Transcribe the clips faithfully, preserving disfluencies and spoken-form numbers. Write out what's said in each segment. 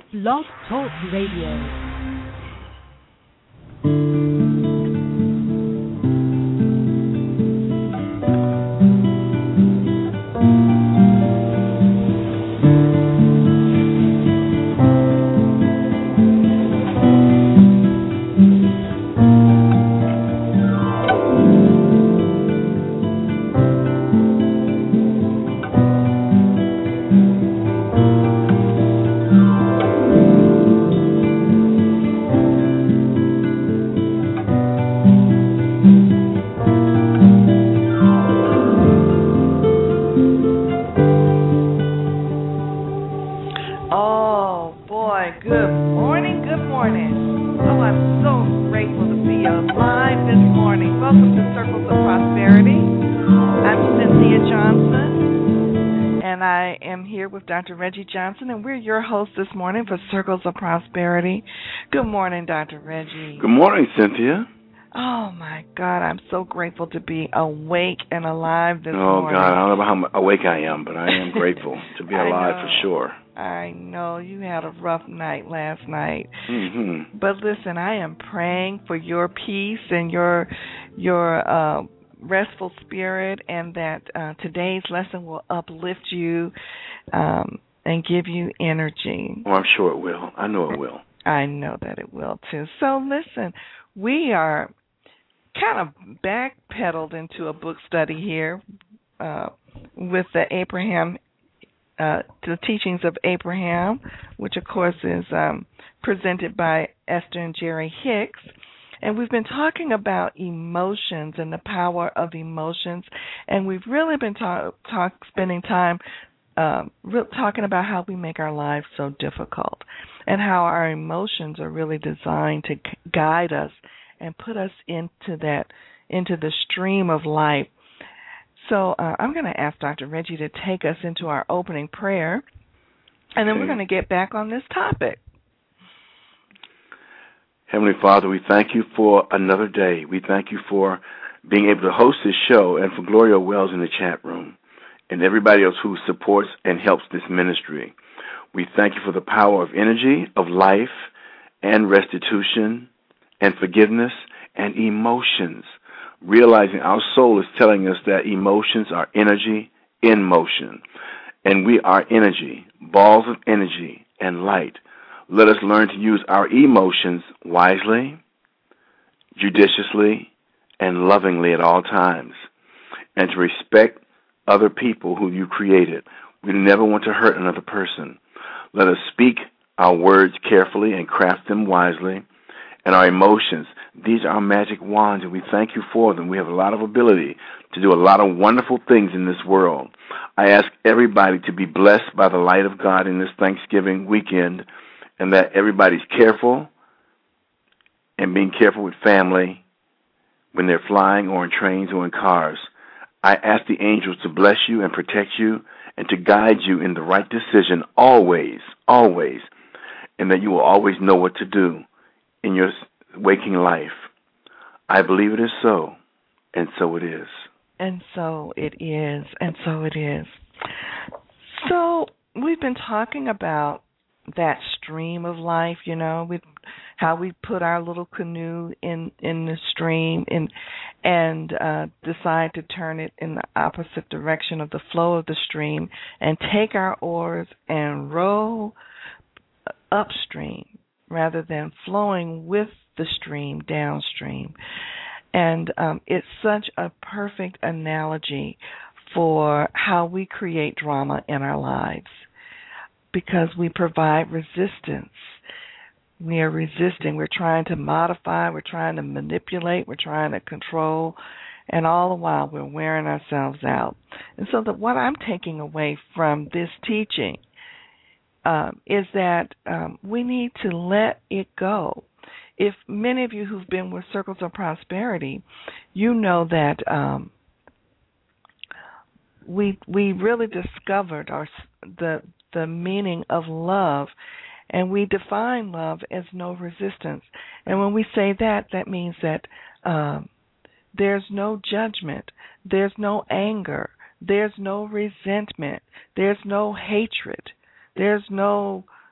Blog Talk Radio. Doctor Reggie Johnson, and we're your hosts this morning for Circles of Prosperity. Good morning, Doctor Reggie. Good morning, Cynthia. Oh, my God, I'm so grateful to be awake and alive this oh, morning. Oh, God, I don't know how awake I am, but I am grateful to be alive for sure. I know. You had a rough night last night. Mm-hmm. But listen, I am praying for your peace and your your uh restful spirit, and that uh, today's lesson will uplift you um, and give you energy. Oh, I'm sure it will. I know it will. I know that it will, too. So, listen, we are kind of backpedaled into a book study here uh, with the Abraham, uh, the teachings of Abraham, which, of course, is um, presented by Esther and Jerry Hicks. And we've been talking about emotions and the power of emotions, and we've really been talk, talk, spending time um, re- talking about how we make our lives so difficult and how our emotions are really designed to c- guide us and put us into that into the stream of life. So uh, I'm going to ask Doctor Reggie to take us into our opening prayer, and then okay. we're going to get back on this topic. Heavenly Father, we thank you for another day. We thank you for being able to host this show, and for Gloria Wells in the chat room and everybody else who supports and helps this ministry. We thank you for the power of energy, of life, and restitution, and forgiveness, and emotions, realizing our soul is telling us that emotions are energy in motion, and we are energy, balls of energy and light. Let us learn to use our emotions wisely, judiciously, and lovingly at all times, and to respect other people who you created. We never want to hurt another person. Let us speak our words carefully and craft them wisely, and our emotions. These are our magic wands, and we thank you for them. We have a lot of ability to do a lot of wonderful things in this world. I ask everybody to be blessed by the light of God in this Thanksgiving weekend, and that everybody's careful and being careful with family when they're flying or in trains or in cars. I ask the angels to bless you and protect you and to guide you in the right decision always, always, and that you will always know what to do in your waking life. I believe it is so, and so it is. And so it is, and so it is. So we've been talking about that stream of life, you know, with how we put our little canoe in, in the stream and and uh, decide to turn it in the opposite direction of the flow of the stream and take our oars and row upstream rather than flowing with the stream downstream. And um, it's such a perfect analogy for how we create drama in our lives, because we provide resistance. We are resisting. We're trying to modify. We're trying to manipulate. We're trying to control. And all the while, we're wearing ourselves out. And so that what I'm taking away from this teaching um, is that um, we need to let it go. If many of you who've been with Circles of Prosperity, you know that um, we we really discovered our the the meaning of love, and we define love as no resistance. And when we say that, that means that um, there's no judgment, there's no anger, there's no resentment, there's no hatred, there's no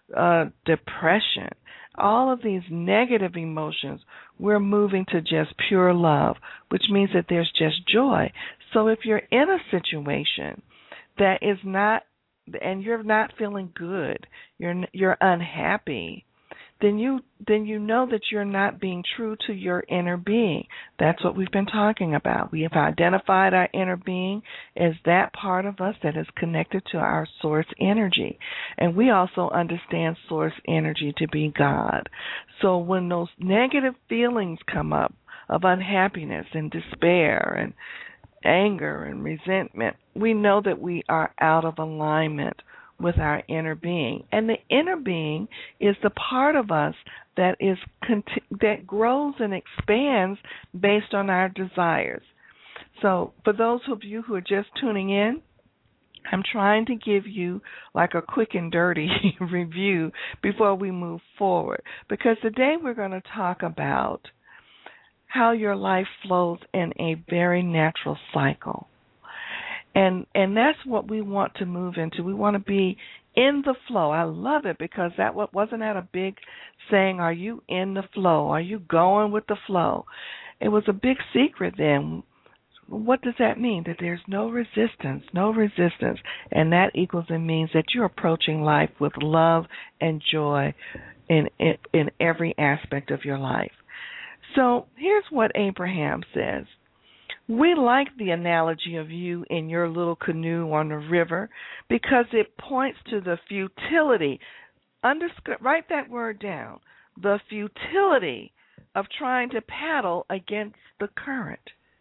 uh, depression, all of these negative emotions, we're moving to just pure love, which means that there's just joy. So if you're in a situation that is not, and you're not feeling good, you're you're unhappy, then you then you know that you're not being true to your inner being. That's what we've been talking about. We have identified our inner being as that part of us that is connected to our source energy. And we also understand source energy to be God. So when those negative feelings come up of unhappiness and despair and anger and resentment, we know that we are out of alignment with our inner being. And the inner being is the part of us that is that grows and expands based on our desires. So for those of you who are just tuning in, I'm trying to give you like a quick and dirty review before we move forward, because today we're going to talk about how your life flows in a very natural cycle. And and that's what we want to move into. We want to be in the flow. I love it because that wasn't that a big saying, are you in the flow? Are you going with the flow? It was a big secret then. What does that mean? That there's no resistance, no resistance. And that equals and means that you're approaching life with love and joy in in, in every aspect of your life. So here's what Abraham says. We like the analogy of you in your little canoe on the river because it points to the futility. Undersc- write that word down. The futility of trying to paddle against the current.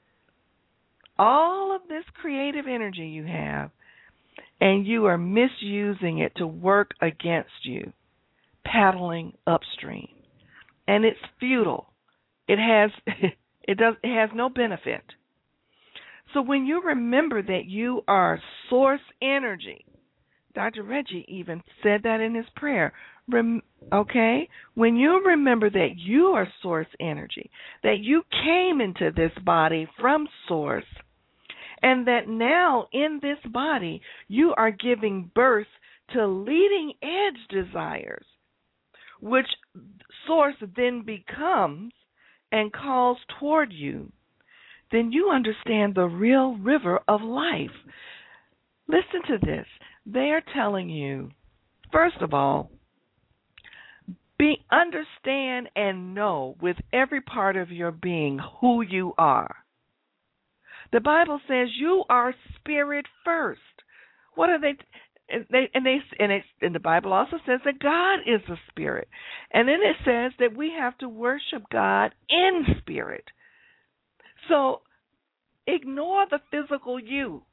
All of this creative energy you have, and you are misusing it to work against you, paddling upstream. And it's futile. It has it does it has no benefit. So when you remember that you are source energy, Doctor Reggie even said that in his prayer, Rem, okay? When you remember that you are source energy, that you came into this body from source, and that now in this body you are giving birth to leading edge desires, which source then becomes and calls toward you, then you understand the real river of life. Listen to this. They are telling you, first of all, be understand and know with every part of your being who you are. The Bible says you are spirit first. What are they? And they and they and, it's, and the Bible also says that God is a spirit, and then it says that we have to worship God in spirit. So ignore the physical you.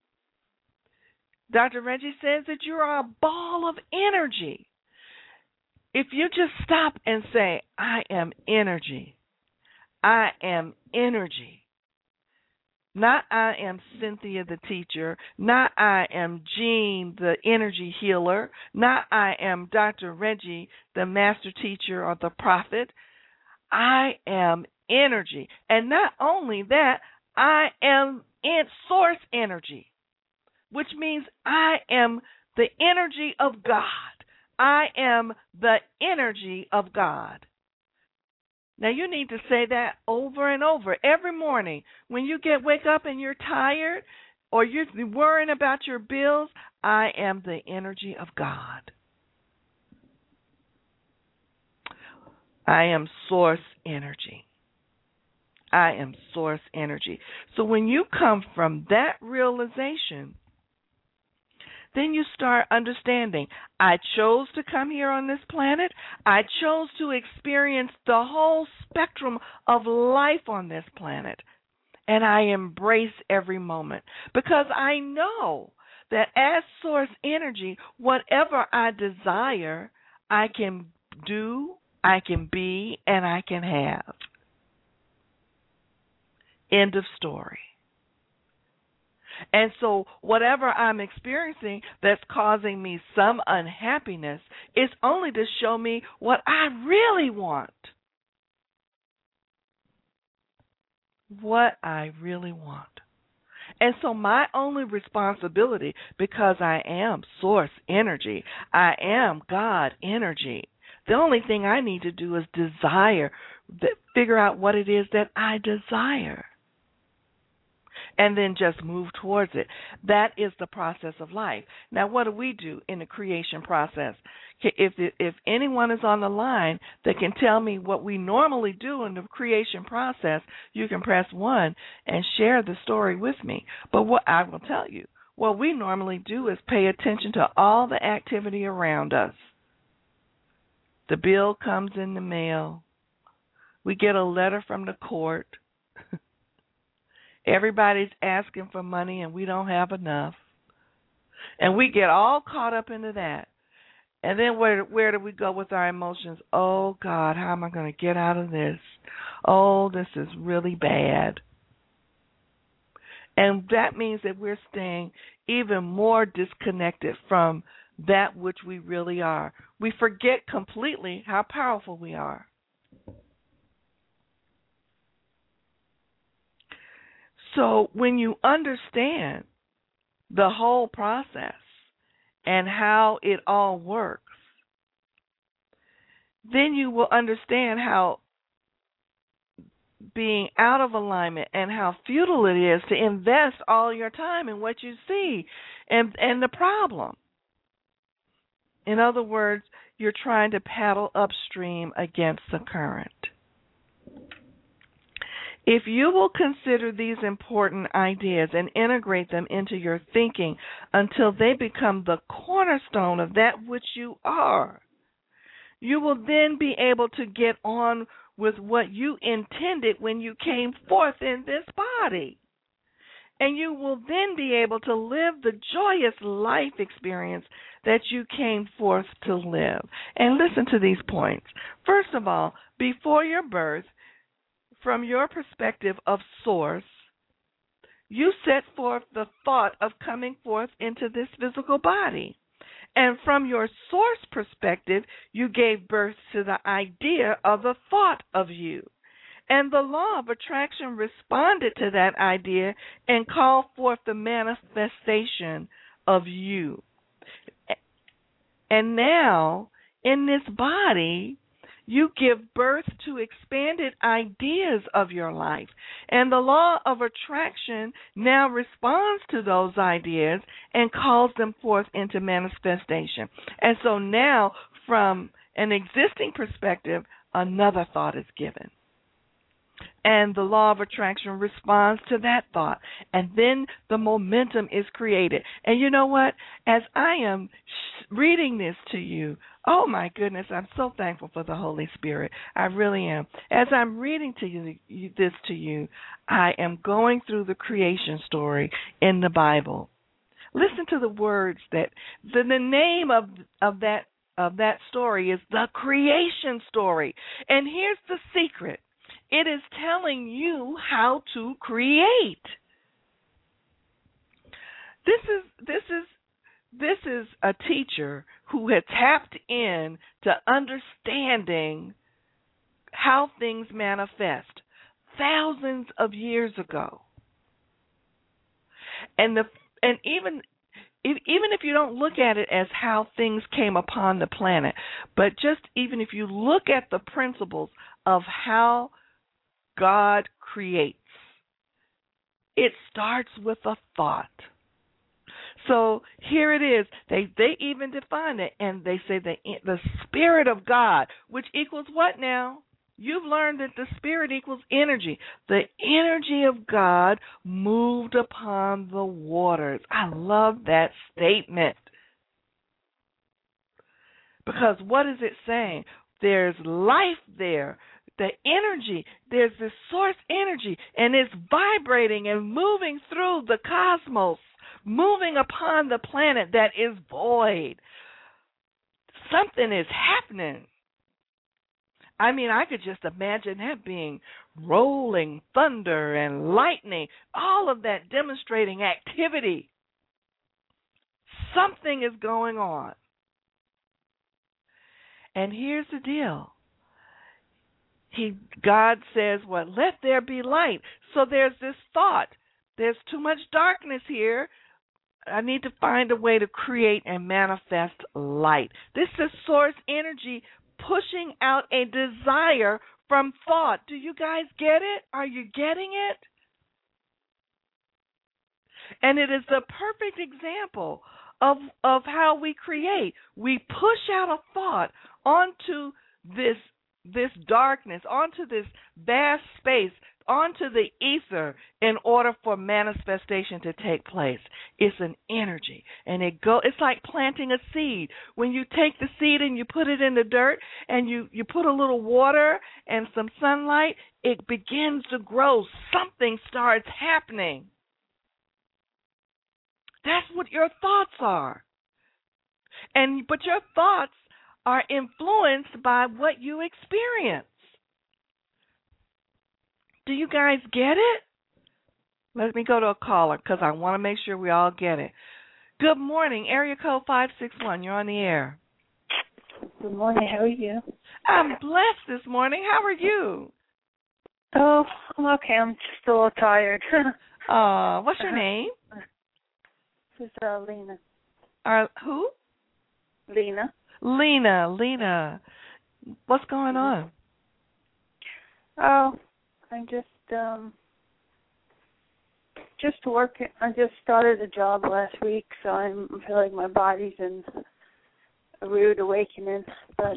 Doctor Reggie says that you are a ball of energy. If you just stop and say, I am energy, I am energy. Not I am Cynthia the teacher, not I am Jean the energy healer, not I am Doctor Reggie the master teacher or the prophet. I am energy. And not only that, I am in source energy, which means I am the energy of God. I am the energy of God. Now you need to say that over and over every morning. When you get wake up and you're tired or you're worrying about your bills, I am the energy of God. I am source energy. I am source energy. So when you come from that realization, then you start understanding, I chose to come here on this planet. I chose to experience the whole spectrum of life on this planet. And I embrace every moment because I know that as source energy, whatever I desire, I can do, I can be, and I can have. End of story. And so whatever I'm experiencing that's causing me some unhappiness is only to show me what I really want. What I really want. And so my only responsibility, because I am source energy, I am God energy, the only thing I need to do is desire, figure out what it is that I desire, and then just move towards it. That is the process of life. Now, what do we do in the creation process? If if anyone is on the line that can tell me what we normally do in the creation process, you can press one and share the story with me. But what I will tell you, what we normally do is pay attention to all the activity around us. The bill comes in the mail. We get a letter from the court. Everybody's asking for money and we don't have enough. And we get all caught up into that. And then where where do we go with our emotions? Oh, God, how am I going to get out of this? Oh, this is really bad. And that means that we're staying even more disconnected from that which we really are. We forget completely how powerful we are. So when you understand the whole process and how it all works, then you will understand how being out of alignment and how futile it is to invest all your time in what you see and and the problem. In other words, you're trying to paddle upstream against the current. If you will consider these important ideas and integrate them into your thinking until they become the cornerstone of that which you are, you will then be able to get on with what you intended when you came forth in this body. And you will then be able to live the joyous life experience that you came forth to live. And listen to these points. First of all, before your birth, from your perspective of source, you set forth the thought of coming forth into this physical body. And from your source perspective, you gave birth to the idea of the thought of you. And the law of attraction responded to that idea and called forth the manifestation of you. And now, in this body, you give birth to expanded ideas of your life. And the law of attraction now responds to those ideas and calls them forth into manifestation. And so now, from an existing perspective, another thought is given. And the law of attraction responds to that thought. And then the momentum is created. And you know what? As I am reading this to you, oh my goodness, I'm so thankful for the Holy Spirit. I really am. As I'm reading to you this to you, I am going through the creation story in the Bible. Listen to the words that the, the name of of that of that story is the creation story. And here's the secret. It is telling you how to create. This is this is this is a teacher who had tapped in to understanding how things manifest thousands of years ago. And the and even if, even if you don't look at it as how things came upon the planet, but just even if you look at the principles of how God creates, it starts with a thought. So here it is. They they even define it, and they say the the Spirit of God, which equals what now? You've learned that the Spirit equals energy. The energy of God moved upon the waters. I love that statement. Because what is it saying? There's life there. The energy, there's this source energy, and it's vibrating and moving through the cosmos, moving upon the planet that is void. Something is happening. I mean, I could just imagine that being rolling thunder and lightning, all of that demonstrating activity. Something is going on. And here's the deal. He, God says, well, let there be light. So there's this thought There's too much darkness here. I need to find a way to create and manifest light. This is source energy pushing out a desire from thought. Do you guys get it? Are you getting it? And it is the perfect example of of how we create. We push out a thought onto this this darkness, onto this vast space, onto the ether in order for manifestation to take place. It's an energy, and it go. It's like planting a seed. When you take the seed and you put it in the dirt, and you you put a little water and some sunlight, it begins to grow. Something starts happening. That's what your thoughts are. And but your thoughts are influenced by what you experience. Do you guys get it? Let me go to a caller because I want to make sure we all get it. Good morning, area code five six one. You're on the air. Good morning. How are you? I'm blessed this morning. How are you? Oh, I'm okay. I'm just a little tired. uh, what's your name? This is uh, Lena. Uh, who? Lena. Lena, Lena. What's going on? Oh, I'm just um just working. I just started a job last week, so I'm, I feel like my body's in a rude awakening. But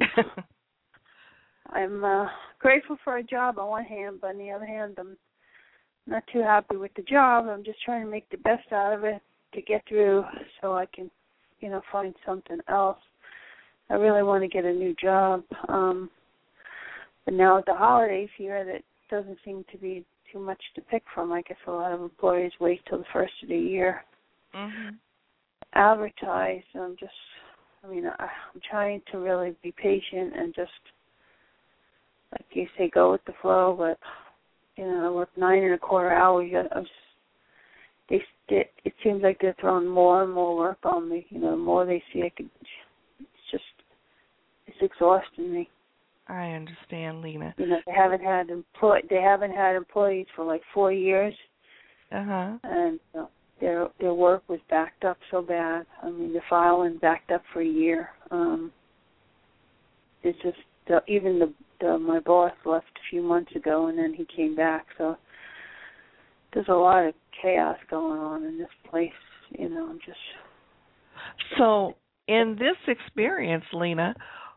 I'm uh, grateful for a job on one hand, but on the other hand, I'm not too happy with the job. I'm just trying to make the best out of it to get through, so I can, you know, find something else. I really want to get a new job, um, but now with the holidays here, that doesn't seem to be too much to pick from. I guess a lot of employers wait till the first of the year. Mm-hmm. Advertise. I'm just, I mean, I, I'm trying to really be patient and just, like you say, go with the flow. But you know, I work nine and a quarter hours. I'm just, they, it, it seems like they're throwing more and more work on me. You know, the more they see, I could. It's just, it's exhausting me. I understand, Lena. You know, they haven't had employ they haven't had employees for like four years. Uh huh. And you know, their their work was backed up so bad. I mean, the filing backed up for a year. Um, it's just the, even the, the my boss left a few months ago, and then he came back. So there's a lot of chaos going on in this place. You know, I'm just. So in this experience, Lena,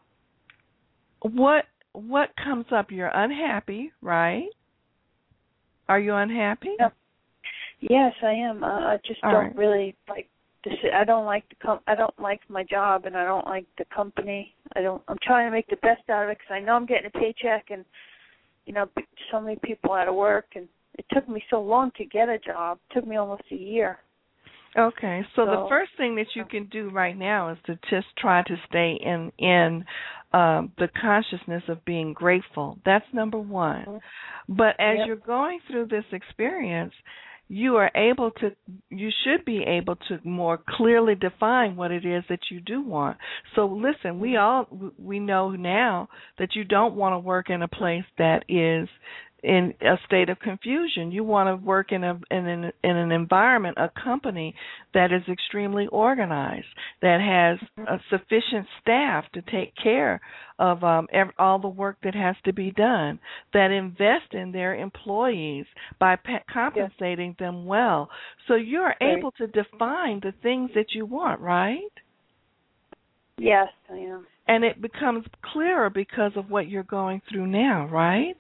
what what comes up? You're unhappy, right? Are you unhappy? Yeah. Yes, I am. Uh, I just All don't right. really like. This, I don't like the com- I don't like my job, and I don't like the company. I don't. I'm trying to make the best out of it because I know I'm getting a paycheck, and you know, so many people out of work, and it took me so long to get a job. It took me almost a year. Okay, so, So the first thing that you can do right now is to just try to stay in in um, the consciousness of being grateful. That's number one. Mm-hmm. But as yep. you're going through this experience, you are able to, you should be able to more clearly define what it is that you do want. So listen, we all, we know now that you don't want to work in a place that is in a state of confusion. You want to work in a in an in an environment, a company that is extremely organized, that has a sufficient staff to take care of um, every, all the work that has to be done, that invest in their employees by pa- compensating yes. them well. So you're right. able to define the things that you want, right? Yes, I am. And it becomes clearer because of what you're going through now, right?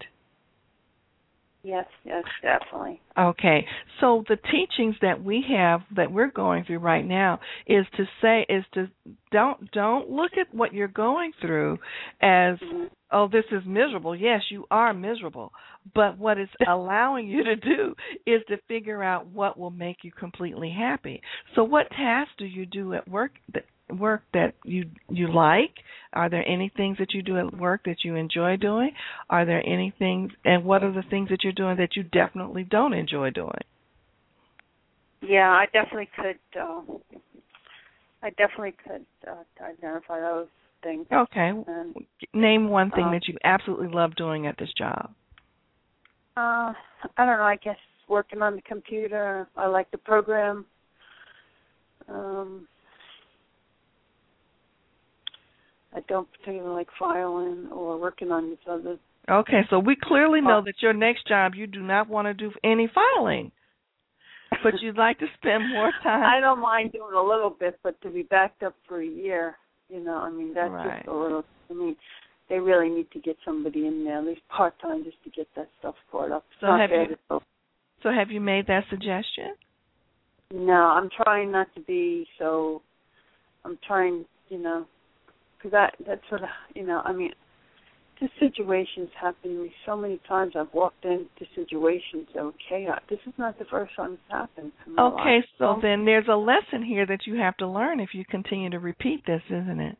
Yes, yes, definitely. Okay, so the teachings that we have that we're going through right now is to say is to don't don't look at what you're going through as mm-hmm. oh, this is miserable. Yes, you are miserable, but what it's allowing you to do is to figure out what will make you completely happy. So what tasks do you do at work that work that you you like? Are there any things that you do at work that you enjoy doing? Are there any things, and what are the things that you're doing that you definitely don't enjoy doing? Yeah, I definitely could. Uh, I definitely could uh, identify those things. Okay, and, name one thing um, that you absolutely love doing at this job. Uh, I don't know. I guess working on the computer. I like the program. Um, I don't particularly like filing or working on this other. Okay, so we clearly know that your next job you do not want to do any filing, but you'd like to spend more time. I don't mind doing a little bit, but to be backed up for a year, you know, I mean, that's right. just a little, I mean, they really need to get somebody in there, at least part-time, just to get that stuff caught up. It's so not have bad you, at all. So have you made that suggestion? No, I'm trying not to be so, I'm trying, you know, because that, that's sort of, you know, I mean, this situation's happened to me so many times. I've walked into situations that were chaos. This is not the first time it's happened. Okay, so then there's a lesson here that you have to learn if you continue to repeat this, isn't it?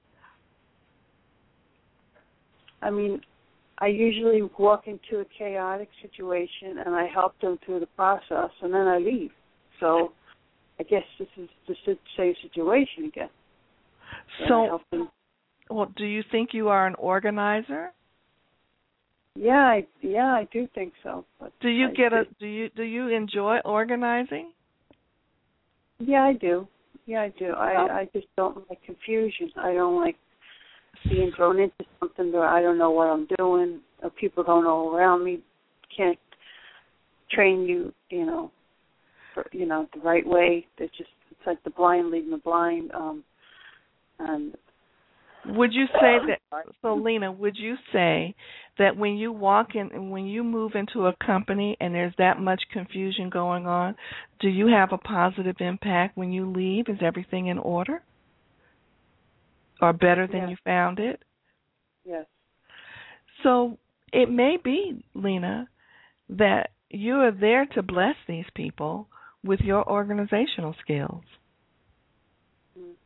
I mean, I usually walk into a chaotic situation and I help them through the process, and then I leave. So I guess this is the same situation again. So, well, do you think you are an organizer? Yeah, I, yeah, I do think so. But do you I get do. a do you do you enjoy organizing? Yeah, I do. Yeah, I do. I oh. I just don't like confusion. I don't like being thrown into something where I don't know what I'm doing, or people don't know around me, can't train you, you know, for, you know, the right way. It's just it's like the blind leading the blind. Um, and would you say that, so Lena, would you say that when you walk in and when you move into a company and there's that much confusion going on, do you have a positive impact when you leave? Is everything in order? Or better than yes. you found it? Yes. So it may be, Lena, that you are there to bless these people with your organizational skills. Mm.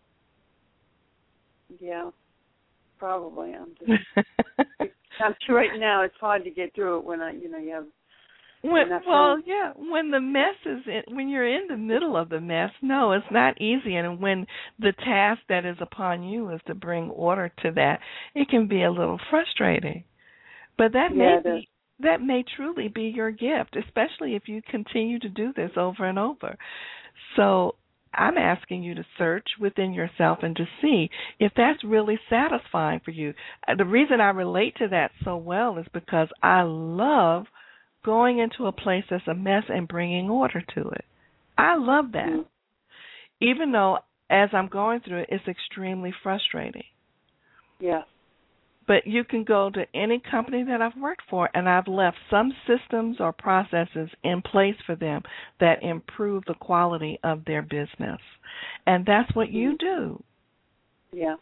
Yeah, probably. I'm just. I'm sure right now it's hard to get through it when I, you know, you have. When, well, yeah, when the mess is in, when you're in the middle of the mess, no, it's not easy. And when the task that is upon you is to bring order to that, it can be a little frustrating. But that yeah, may be that may truly be your gift, especially if you continue to do this over and over. So I'm asking you to search within yourself and to see if that's really satisfying for you. The reason I relate to that so well is because I love going into a place that's a mess and bringing order to it. I love that. Mm-hmm. Even though as I'm going through it, it's extremely frustrating. Yeah. But you can go to any company that I've worked for, and I've left some systems or processes in place for them that improve the quality of their business. And that's what you do. Yeah.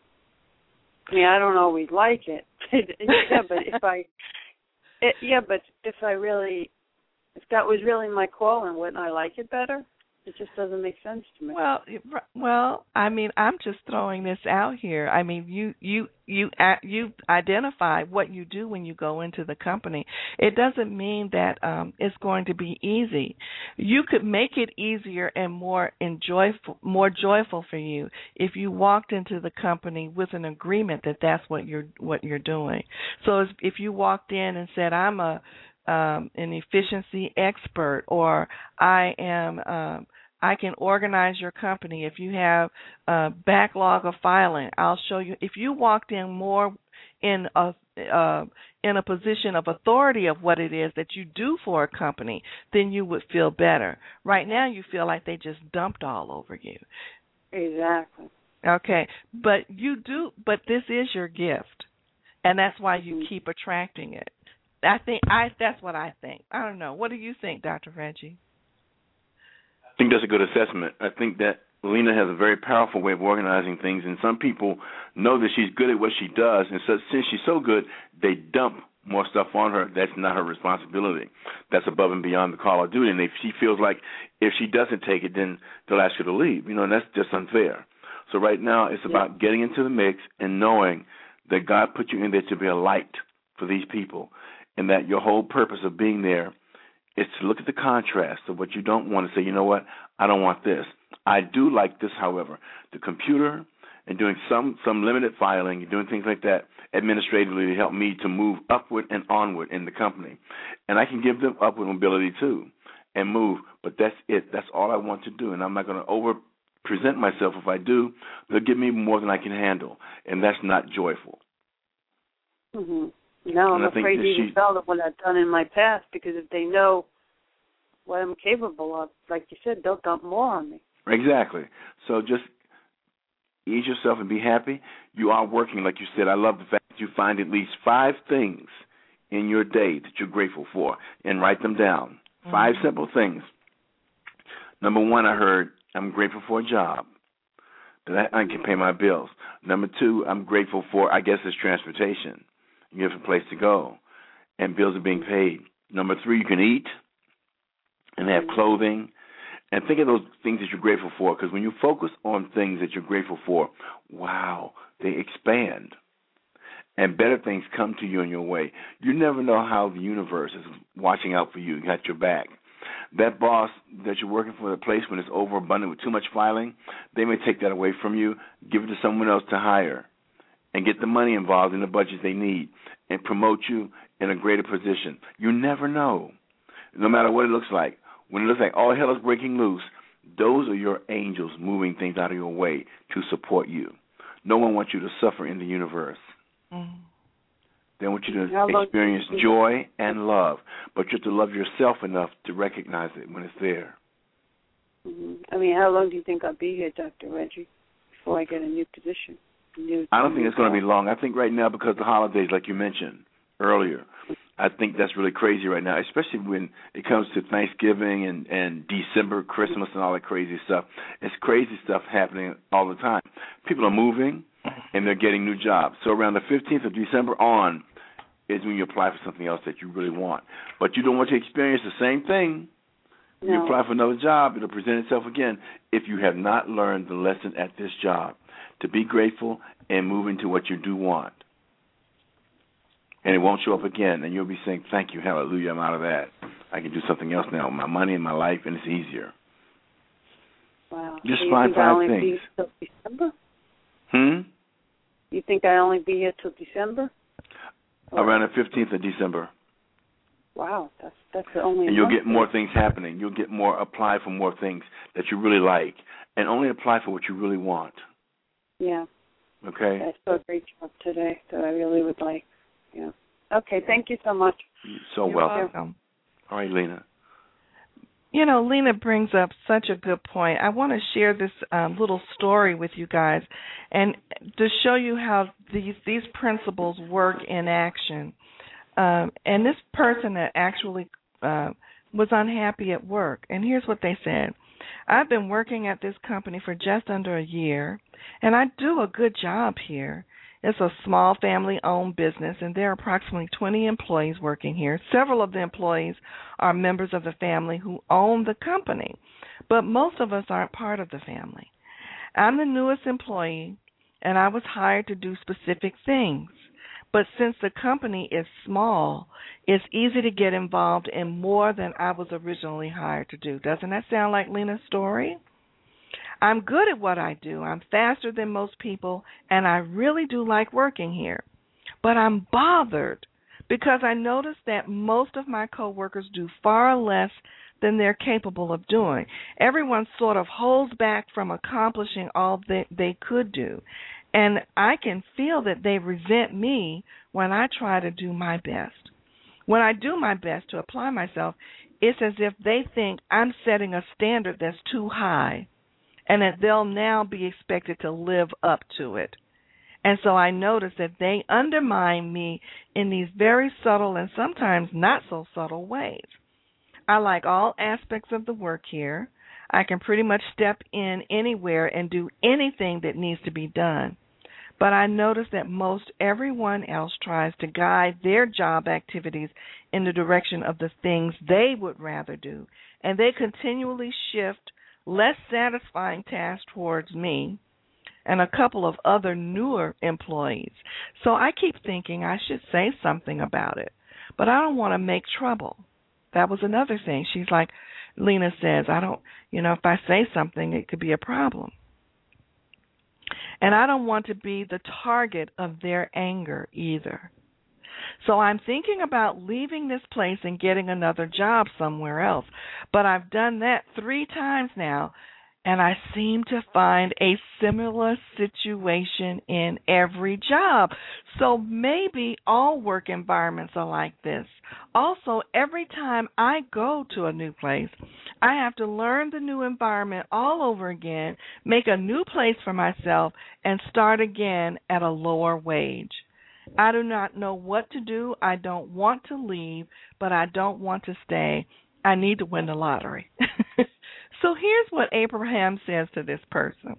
I mean, I don't always like it. yeah, but if I, it, yeah, but if I really, if that was really my calling, wouldn't I like it better? It just doesn't make sense to me. Well, well, I mean, I'm just throwing this out here. I mean, you you you you identify what you do when you go into the company. It doesn't mean that um, it's going to be easy. You could make it easier and more enjoyable, more joyful for you if you walked into the company with an agreement that that's what you're what you're doing. So if you walked in and said, "I'm a um, an efficiency expert," or "I am." Um, I can organize your company. If you have a backlog of filing, I'll show you. If you walked in more in a uh, in a position of authority of what it is that you do for a company, then you would feel better. Right now, you feel like they just dumped all over you. Exactly. Okay, but you do. But this is your gift, and that's why you keep attracting it. I think I. That's what I think. I don't know. What do you think, Doctor Reggie? I think that's a good assessment. I think that Lena has a very powerful way of organizing things, and some people know that she's good at what she does, and so since she's so good, they dump more stuff on her. That's not her responsibility. That's above and beyond the call of duty, and if she feels like if she doesn't take it, then they'll ask her to leave, you know, and that's just unfair. So right now it's about yeah. getting into the mix and knowing that God put you in there to be a light for these people, and that your whole purpose of being there is to look at the contrast of what you don't want and say, you know what, I don't want this. I do like this, however. The computer and doing some, some limited filing and doing things like that administratively to help me to move upward and onward in the company. And I can give them upward mobility too. and move. But that's it. That's all I want to do, and I'm not going to over present myself. If I do, they'll give me more than I can handle, and that's not joyful. Mm-hmm. No, I'm and afraid to even tell them what I've done in my past, because if they know what I'm capable of, like you said, they'll dump more on me. Exactly. So just ease yourself and be happy. You are working, like you said. I love the fact that you find at least five things in your day that you're grateful for and write them down. Mm-hmm. Five simple things. Number one, I heard, I'm grateful for a job, that I can pay my bills. Number two, I'm grateful for, I guess, it's transportation. You have a place to go, and bills are being paid. Number three, you can eat and have clothing. And think of those things that you're grateful for, because when you focus on things that you're grateful for, wow, they expand. And better things come to you in your way. You never know how the universe is watching out for you, got your back. That boss that you're working for, the place when it's overabundant with too much filing, they may take that away from you, give it to someone else to hire, and get the money involved in the budget they need, and promote you in a greater position. You never know, no matter what it looks like. When it looks like all hell is breaking loose, those are your angels moving things out of your way to support you. No one wants you to suffer in the universe. Mm. They want you to experience joy and love, but you have to love yourself enough to recognize it when it's there. Mm-hmm. I mean, how long do you think I'll be here, Doctor Reggie, before I get a new position? A new, I don't think it's going to be long. I think right now, because of the holidays, like you mentioned earlier, I think that's really crazy right now, especially when it comes to Thanksgiving and, and December, Christmas, and all that crazy stuff. It's crazy stuff happening all the time. People are moving, and they're getting new jobs. So around the fifteenth of December on is when you apply for something else that you really want. But you don't want to experience the same thing. No. You apply for another job, it'll present itself again if you have not learned the lesson at this job, to be grateful and move into what you do want. And it won't show up again, and you'll be saying, thank you, hallelujah, I'm out of that. I can do something else now, my money and my life, and it's easier. Wow. Just so find five things. Be till December? Hmm? You think I only be here till December? Or? Around the fifteenth of December. Wow, that's that's the only. And you'll get more things happening. You'll get more, apply for more things that you really like, and only apply for what you really want. Yeah. Okay. I saw a great job today that I really would like. Yeah. Okay, thank you so much. You're so You're welcome. welcome. All right, Lena. You know, Lena brings up such a good point. I want to share this um, little story with you guys, and to show you how these these principles work in action. Um, and this person that actually uh, was unhappy at work, and here's what they said. I've been working at this company for just under a year, and I do a good job here. It's a small family-owned business, and there are approximately twenty employees working here. Several of the employees are members of the family who own the company, but most of us aren't part of the family. I'm the newest employee, and I was hired to do specific things. But since the company is small, it's easy to get involved in more than I was originally hired to do. Doesn't that sound like Lena's story? I'm good at what I do. I'm faster than most people, and I really do like working here. But I'm bothered because I noticed that most of my coworkers do far less than they're capable of doing. Everyone sort of holds back from accomplishing all that they could do. And I can feel that they resent me when I try to do my best. When I do my best to apply myself, it's as if they think I'm setting a standard that's too high and that they'll now be expected to live up to it. And so I notice that they undermine me in these very subtle and sometimes not so subtle ways. I like all aspects of the work here. I can pretty much step in anywhere and do anything that needs to be done. But I notice that most everyone else tries to guide their job activities in the direction of the things they would rather do, and they continually shift less satisfying tasks towards me and a couple of other newer employees. So I keep thinking I should say something about it, but I don't want to make trouble. That was another thing. She's like, Lena says, I don't, you know, if I say something, it could be a problem. And I don't want to be the target of their anger either. So I'm thinking about leaving this place and getting another job somewhere else. But I've done that three times now, and I seem to find a similar situation in every job. So maybe all work environments are like this. Also, every time I go to a new place, I have to learn the new environment all over again, make a new place for myself, and start again at a lower wage. I do not know what to do. I don't want to leave, but I don't want to stay. I need to win the lottery. So here's what Abraham says to this person.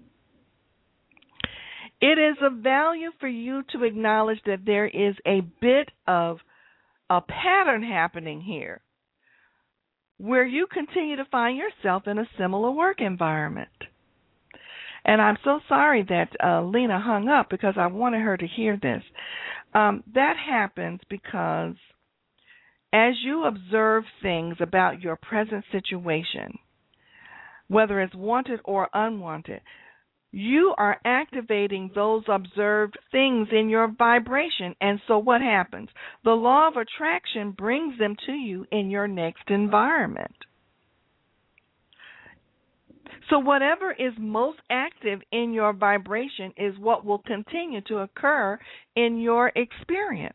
It is of value for you to acknowledge that there is a bit of a pattern happening here where you continue to find yourself in a similar work environment. And I'm so sorry that uh, Lena hung up because I wanted her to hear this. Um, that happens because as you observe things about your present situation, whether it's wanted or unwanted, you are activating those observed things in your vibration. And so what happens? The law of attraction brings them to you in your next environment. So whatever is most active in your vibration is what will continue to occur in your experience.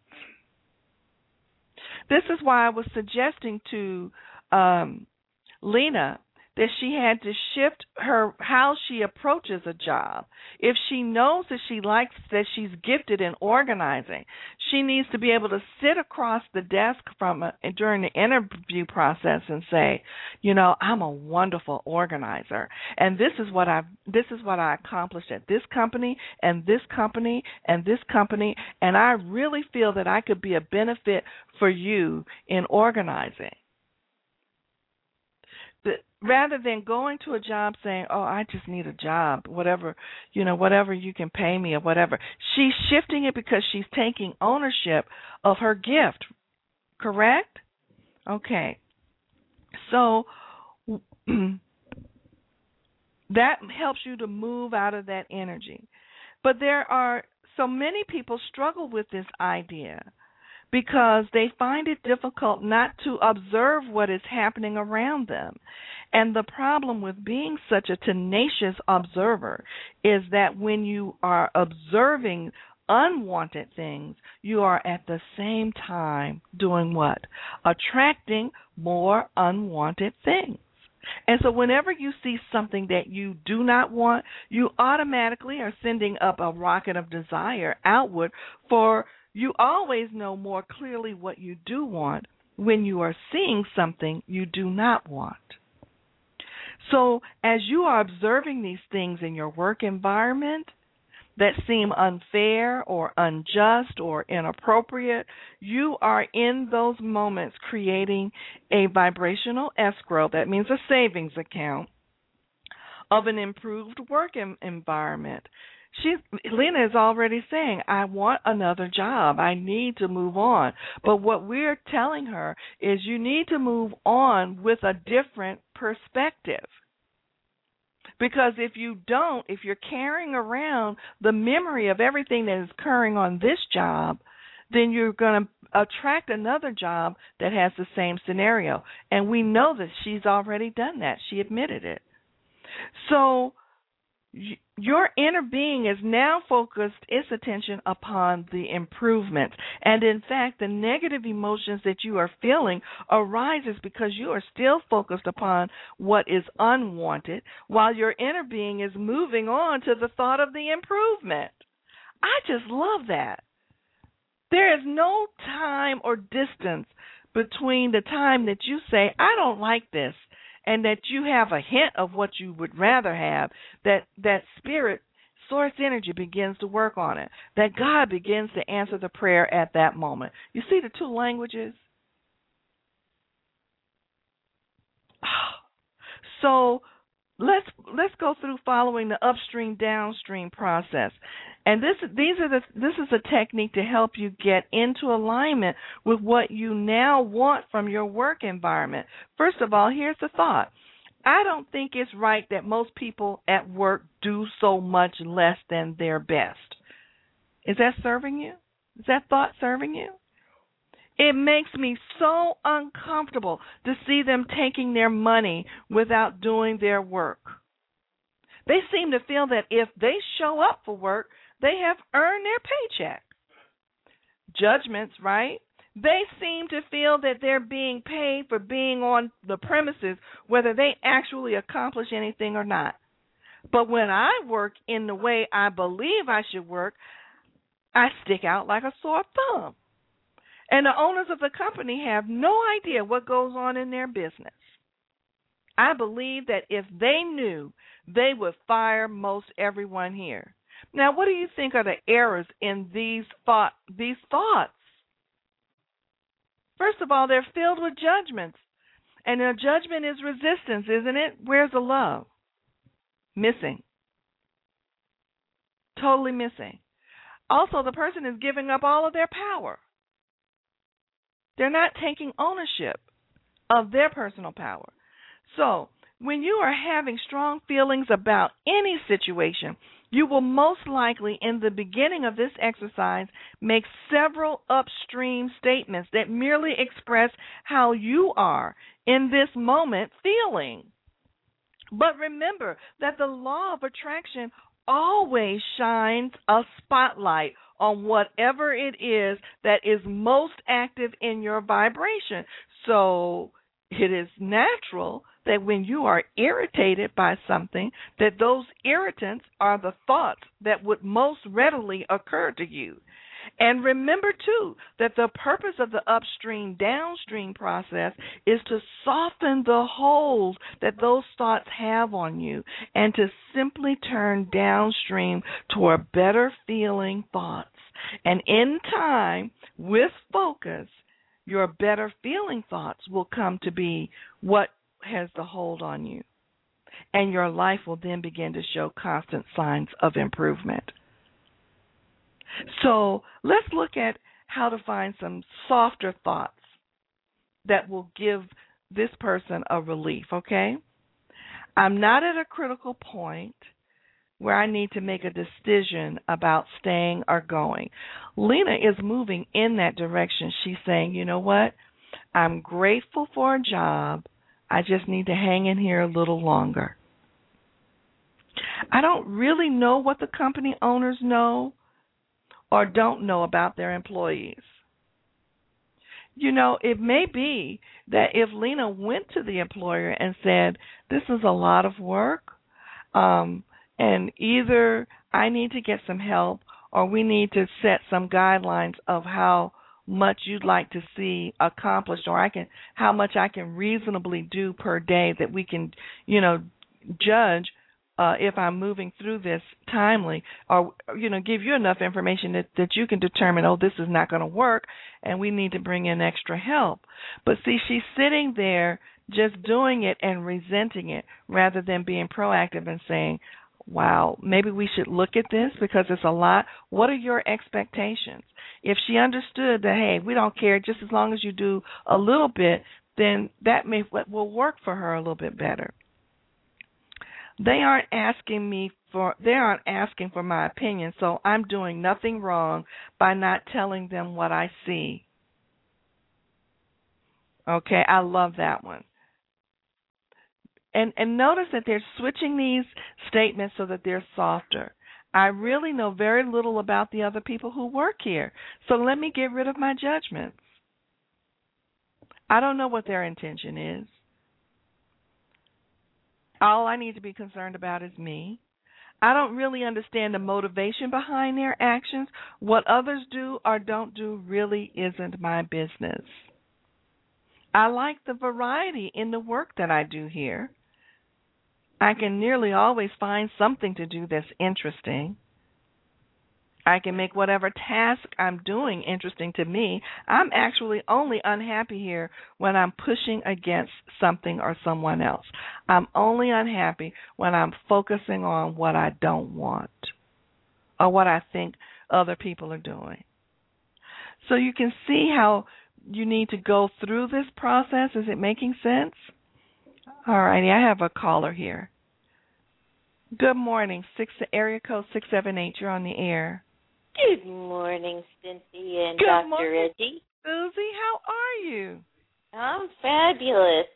This is why I was suggesting to um, Lena that she had to shift her how she approaches a job. If she knows that she likes, that she's gifted in organizing, she needs to be able to sit across the desk from a, during the interview process and say, you know, I'm a wonderful organizer, and this is what I this is what I accomplished at this company and this company and this company, and I really feel that I could be a benefit for you in organizing. Rather than going to a job saying, oh, I just need a job, whatever, you know, whatever you can pay me or whatever. She's shifting it because she's taking ownership of her gift, correct? Okay. So that helps you to move out of that energy. But there are, so many people struggle with this idea because they find it difficult not to observe what is happening around them. And the problem with being such a tenacious observer is that when you are observing unwanted things, you are at the same time doing what? Attracting more unwanted things. And so whenever you see something that you do not want, you automatically are sending up a rocket of desire outward, for you always know more clearly what you do want when you are seeing something you do not want. So as you are observing these things in your work environment that seem unfair or unjust or inappropriate, you are in those moments creating a vibrational escrow, that means a savings account, of an improved work em- environment. She, Lena is already saying, I want another job. I need to move on. But what we're telling her is you need to move on with a different perspective. Because if you don't, if you're carrying around the memory of everything that is occurring on this job, then you're going to attract another job that has the same scenario. And we know that she's already done that. She admitted it. So your inner being is now focused its attention upon the improvements. And in fact, the negative emotions that you are feeling arises because you are still focused upon what is unwanted, while your inner being is moving on to the thought of the improvement. I just love that. There is no time or distance between the time that you say, I don't like this, and that you have a hint of what you would rather have, that that spirit, source energy begins to work on it, that God begins to answer the prayer at that moment. You see the two languages? So let's let's go through following the upstream downstream process. And this these are the this is a technique to help you get into alignment with what you now want from your work environment. First of all, here's the thought. I don't think it's right that most people at work do so much less than their best. Is that serving you? Is that thought serving you? It makes me so uncomfortable to see them taking their money without doing their work. They seem to feel that if they show up for work, they have earned their paycheck. Judgments, right? They seem to feel that they're being paid for being on the premises, whether they actually accomplish anything or not. But when I work in the way I believe I should work, I stick out like a sore thumb. And the owners of the company have no idea what goes on in their business. I believe that if they knew, they would fire most everyone here. Now, what do you think are the errors in these thought these thoughts? First of all, they're filled with judgments. And a judgment is resistance, isn't it? Where's the love? Missing. Totally missing. Also, the person is giving up all of their power. They're not taking ownership of their personal power. So, when you are having strong feelings about any situation, you will most likely, in the beginning of this exercise, make several upstream statements that merely express how you are in this moment feeling. But remember that the law of attraction always shines a spotlight on whatever it is that is most active in your vibration. So it is natural that when you are irritated by something, that those irritants are the thoughts that would most readily occur to you. And remember, too, that the purpose of the upstream-downstream process is to soften the holes that those thoughts have on you and to simply turn downstream toward better feeling thoughts. And in time, with focus, your better feeling thoughts will come to be what has the hold on you. And your life will then begin to show constant signs of improvement. So let's look at how to find some softer thoughts that will give this person a relief, okay? I'm not at a critical point where I need to make a decision about staying or going. Lena is moving in that direction. She's saying, you know what? I'm grateful for a job. I just need to hang in here a little longer. I don't really know what the company owners know or don't know about their employees. You know, it may be that if Lena went to the employer and said, this is a lot of work, um, and either I need to get some help or we need to set some guidelines of how much you'd like to see accomplished, or I can how much I can reasonably do per day that we can, you know, judge Uh, if I'm moving through this timely, or, you know, give you enough information that, that you can determine, oh, this is not going to work, and we need to bring in extra help. But see, she's sitting there just doing it and resenting it rather than being proactive and saying, wow, maybe we should look at this because it's a lot. What are your expectations? If she understood that, hey, we don't care, just as long as you do a little bit, then that may will work for her a little bit better. They aren't asking me for they aren't asking for my opinion, so I'm doing nothing wrong by not telling them what I see. Okay, I love that one. And and notice that they're switching these statements so that they're softer. I really know very little about the other people who work here, so let me get rid of my judgments. I don't know what their intention is. All I need to be concerned about is me. I don't really understand the motivation behind their actions. What others do or don't do really isn't my business. I like the variety in the work that I do here. I can nearly always find something to do that's interesting. I can make whatever task I'm doing interesting to me. I'm actually only unhappy here when I'm pushing against something or someone else. I'm only unhappy when I'm focusing on what I don't want or what I think other people are doing. So you can see how you need to go through this process. Is it making sense? All righty, I have a caller here. Good morning, six area code six seven eight. You're on the air. Good morning, Cynthia and Good Doctor morning. Reggie. Susie. How are you? I'm fabulous.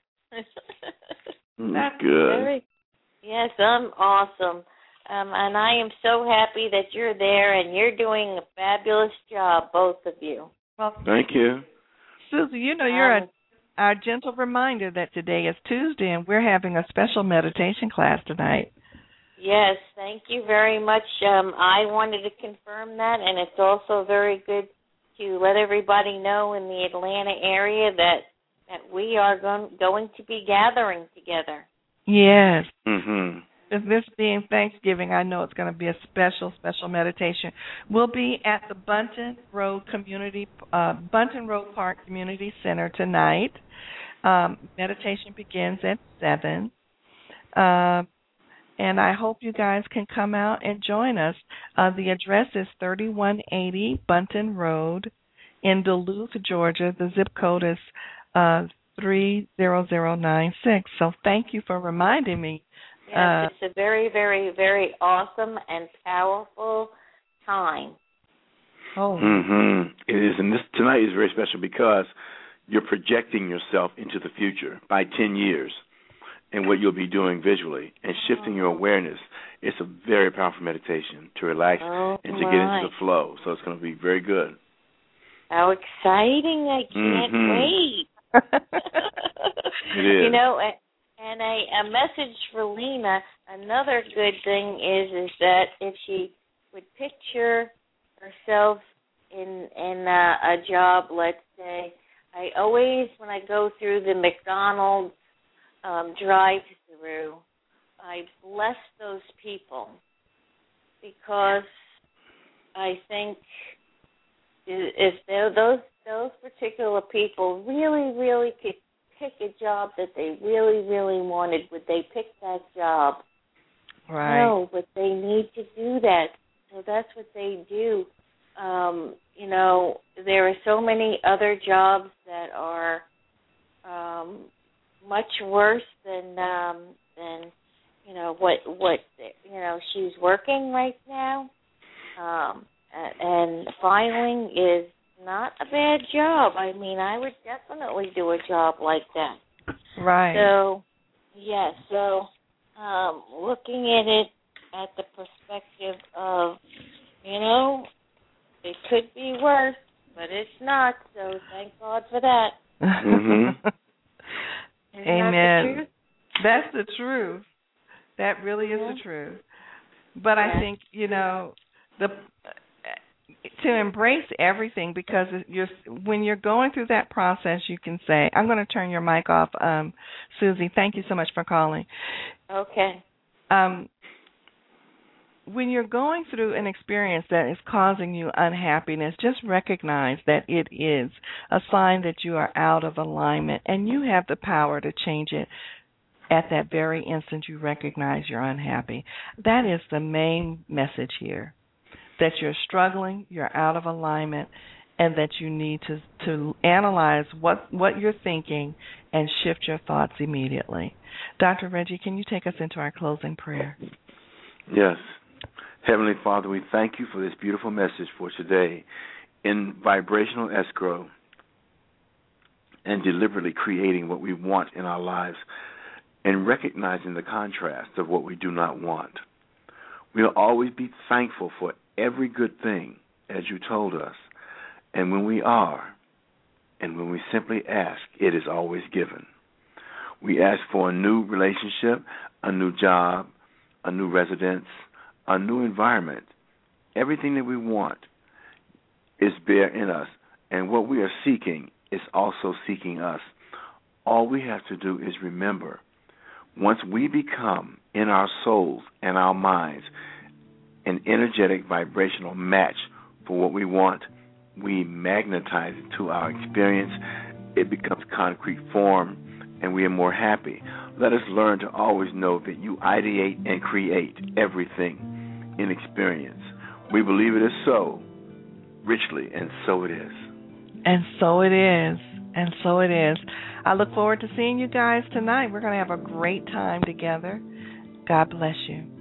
That's good. Very, yes, I'm awesome. Um, and I am so happy that you're there and you're doing a fabulous job, both of you. Well, thank you. Susie, you know, you're um, a, our gentle reminder that today is Tuesday and we're having a special meditation class tonight. Yes, thank you very much. Um, I wanted to confirm that, and it's also very good to let everybody know in the Atlanta area that, that we are going, going to be gathering together. Yes. Mm-hmm. This being Thanksgiving, I know it's going to be a special, special meditation. We'll be at the Bunton Road Community, uh, Bunton Road Park Community Center tonight. Um, meditation begins at seven. Uh, And I hope you guys can come out and join us. Uh, the address is thirty-one eighty Bunton Road in Duluth, Georgia. The zip code is uh, three zero zero nine six. So thank you for reminding me. Yes, uh, it's a very, very, very awesome and powerful time. Oh. Mm-hmm. It is, and this tonight is very special because you're projecting yourself into the future by ten years. And what you'll be doing visually and shifting your awareness. It's a very powerful meditation to relax oh, and to my. get into the flow. So it's going to be very good. How exciting. I can't mm-hmm. wait. It is. You know, and a, a message for Lena, another good thing is is that if she would picture herself in, in a, a job, let's say, I always, when I go through the McDonald's Um, drive-through, I bless those people because I think if those those particular people really, really could pick a job that they really, really wanted, would they pick that job? Right. No, but they need to do that. So that's what they do. Um, you know, there are so many other jobs that are um, much worse than um, than you know what what you know she's working right now, um, and filing is not a bad job. I mean, I would definitely do a job like that. Right. So, yes. Yeah, so, um, looking at it at the perspective of, you know, it could be worse, but it's not. So, thank God for that. Mm-hmm. Amen. That's the truth. That really is yeah. the truth. But yeah. I think, you know, the to embrace everything, because you're when you're going through that process, you can say, I'm going to turn your mic off, um, Susie. Thank you so much for calling. Okay. Um, when you're going through an experience that is causing you unhappiness, just recognize that it is a sign that you are out of alignment, and you have the power to change it at that very instant you recognize you're unhappy. That is the main message here, that you're struggling, you're out of alignment, and that you need to, to analyze what, what you're thinking and shift your thoughts immediately. Doctor Reggie, can you take us into our closing prayer? Yes. Heavenly Father, we thank you for this beautiful message for today in vibrational escrow and deliberately creating what we want in our lives and recognizing the contrast of what we do not want. We'll always be thankful for every good thing, as you told us, and when we are, and when we simply ask, it is always given. We ask for a new relationship, a new job, a new residence, a new environment. Everything that we want is there in us, and what we are seeking is also seeking us. All we have to do is remember, once we become in our souls and our minds an energetic vibrational match for what we want, we magnetize it to our experience. It becomes concrete form, and we are more happy. Let us learn to always know that you ideate and create everything in experience. We believe it is so richly, and so it is. And so it is. And so it is. I look forward to seeing you guys tonight. We're going to have a great time together. God bless you.